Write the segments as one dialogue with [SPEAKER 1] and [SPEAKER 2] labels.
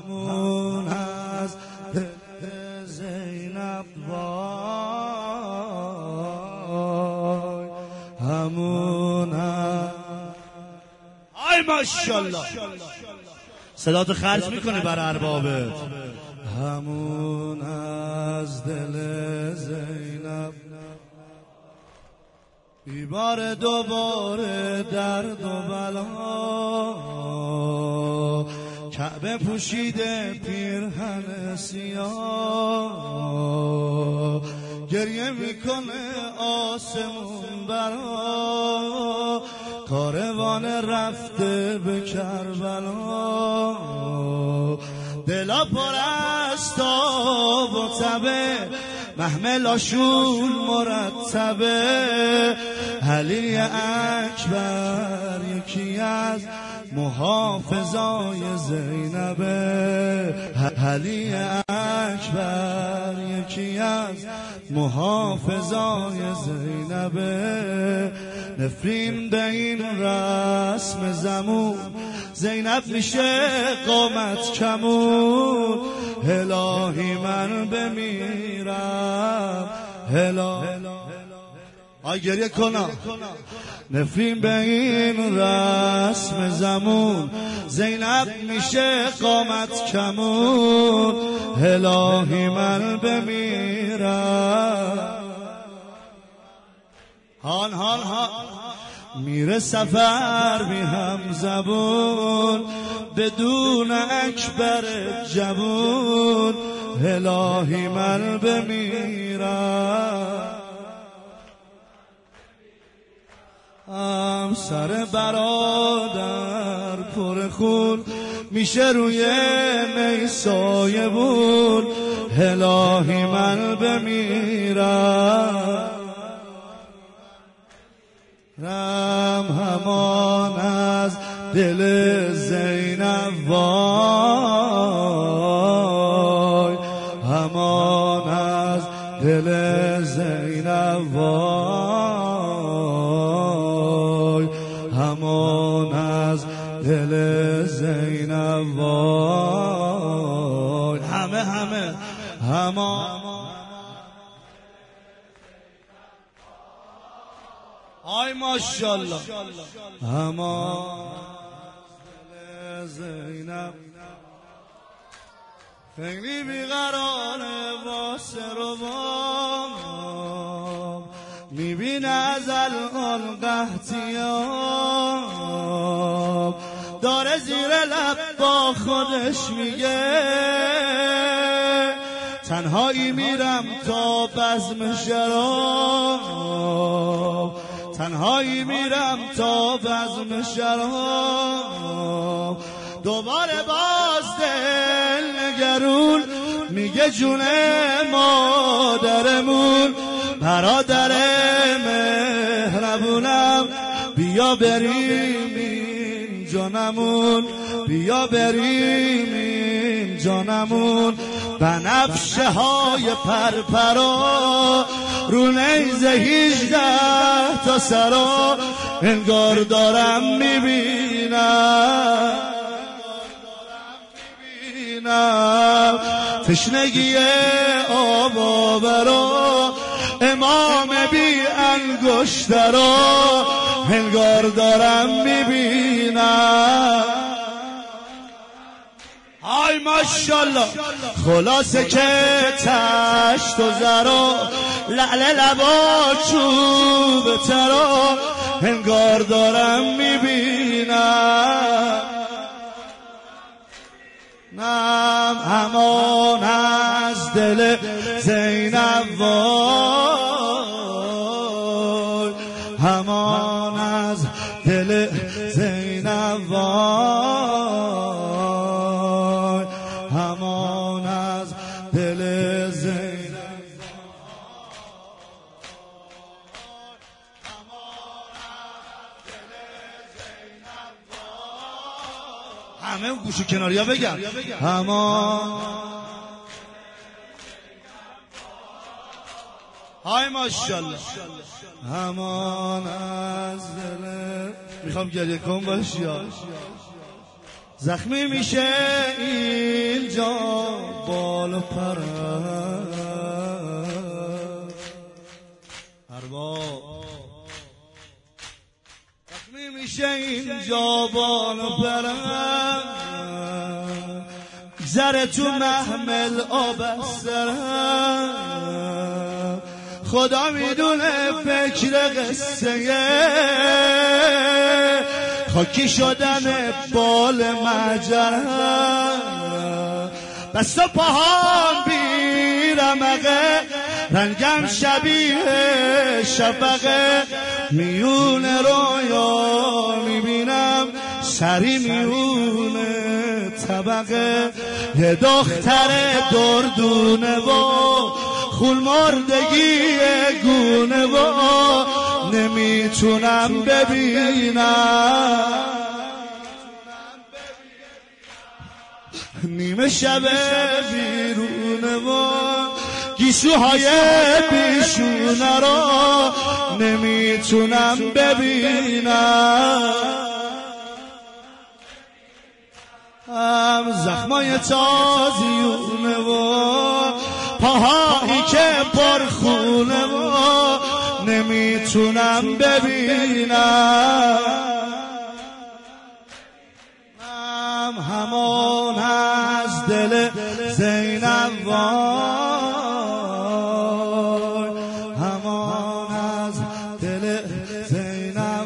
[SPEAKER 1] همون از دل زینب وای، همون از آی ماشاءالله صداتو خرج میکنی برای اربابت. همون از دل زینب بیبار دوباره درد و بلا، کعبه پوشیده پیرهن سیاه، گریه میکنه آسمون برا، کاروان رفته به کربلا، دلا پر از تاب و تبه، محمل آشول مرتبه، علی اکبر یکی از محافظای زینبه، علی اکبر یکی از محافظای زینبه، نفرین به این رسم زمون، زینب میشه قامت کمون، الهی من بمیرم الهی آی گریه کنم، نفرین به این رسم زمون، زینب میشه قامت کمون، الهی من بمیرم. هان هان هان میره سفر بی هم زبون، بدون اکبر جوون، الهی من بمیرم. سر برادر پر خون، میشه روی میسایه بون، الهی من بمیرم. رم همان از دل زینب وای، همان از دل زینب وای، همان از دل زینب وای، همه همان آی ماشاءالله، همان دل زینب خیلی بیقراره واسه روام، میبینه از الان قحطیام، داره زیر لب با خودش میگه، تنهایی میرم تا بزم شراب، تنهایی میرم تا بزم شراب، دوباره باز دل نگرون، میگه جون مادرمون، برادر مهربونم، بیا بریم این جانمون، بیا بریم این جانمون، بنفشه های پرپرا، رو نیزه 18 تا سرا، انگار دارم میبینم تشنگی آب آورا، امام بی انگشترا، انگار دارم میبینم. آی ماشاءالله خلاصه که تشت و زرا، لعل لبا چوب ترا، انگار دارم میبینم. نم همان از دل زینب وای، همان از دل زینب وای، همان از دل زینب همه گوشو کناریا بگم، همان های ماشاءالله، همان از دل. میخوام گریه کن باشی، زخمی میشه این پرد ارباب زخمی میشه اینجا بانو پرد زره تو محمل آب سرم خدا میدونه فکر قصه خاکی شدن بال مجرم بس و پاهام بیرمقه رنگم شبیه شفقه میون رویا میبینم سری میونه طبقه یه دختر دردونه و خون مردگی گونه و نمیتونم ببینم نیمه شب بیرونه و گیسوهای بیشونه را نمیتونم ببینم زخمای تازیونه و پاهایی که پرخونه و نمیتونم ببینم همان از دل زینب وای همان از دل زینب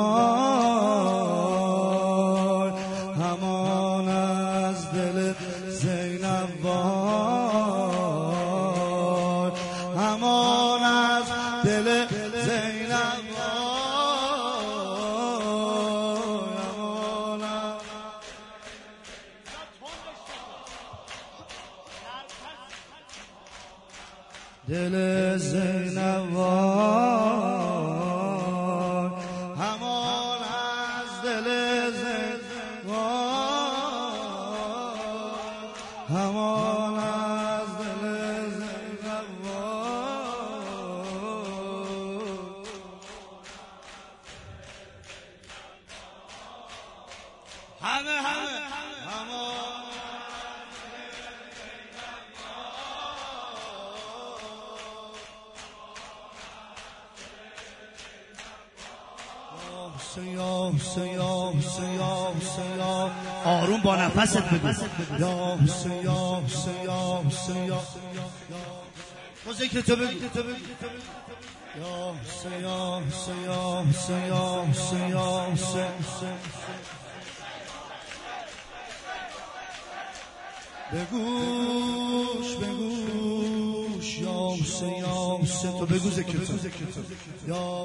[SPEAKER 1] وای همان از دل زینب وای همان از دل زینب دل زینب وای همان از دل زینب وای همان از دل زینب وای همه آروم با نفست بگو یا حسین یا حسین یا حسین یا با ذکر تو بگو یا حسین یا حسین یا حسین یا حسین یا حسین بگوش یا حسین یا حسین تو بگو ذکر تو یا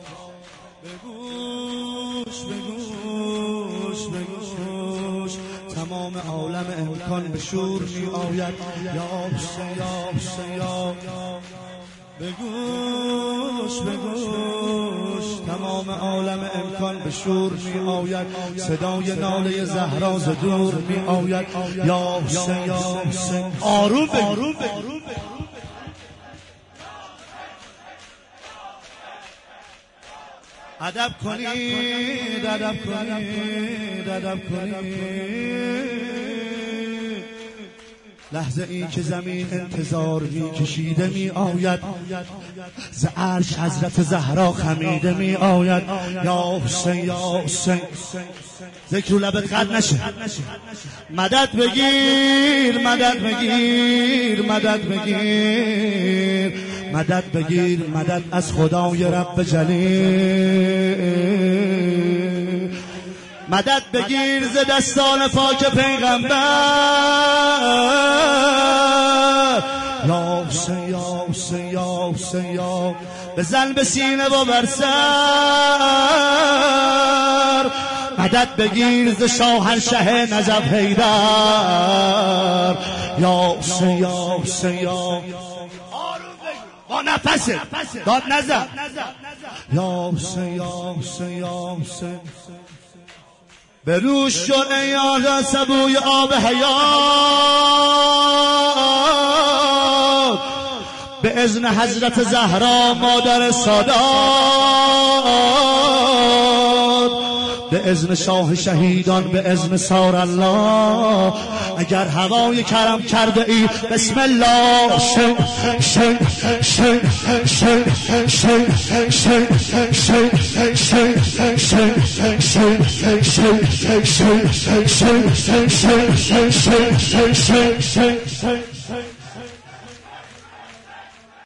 [SPEAKER 1] بگوش تمام عالم امکان به شور می آید یا حسین یا حسین یا بگوش تمام عالم امکان به شور می آید صدای ناله زهرا ز دور می آید یا حسین یا حسین آروم بگو ادب کنید لحظه ای که زمین انتظار می کشیده می آید ز عرش حضرت زهرا خمیده می آید یا حسین یا حسین ذکر لبت قد نشه مدد بگیر مدد از خدای رب جلیل مدد بگیر ز دستان پاک پیغمبر یا حسین یا حسین یا حسین یا بزن به سینه و بر سر مدد بگیر ز شاهنشه نجف حیدر یا حسین یا حسین یا با نفسه داد نزن یا حسین یا حسین یا حسین به روش شد ای آقا سبوی آب حیات به اذن حضرت زهرا مادر سادات به اذن شاه شهیدان، به اذن سار الله. اگر هوای کرم کرده ای بسم الله. شن شن شن شن شن شن شن شن شن شن شن شن شن شن شن شن شن شن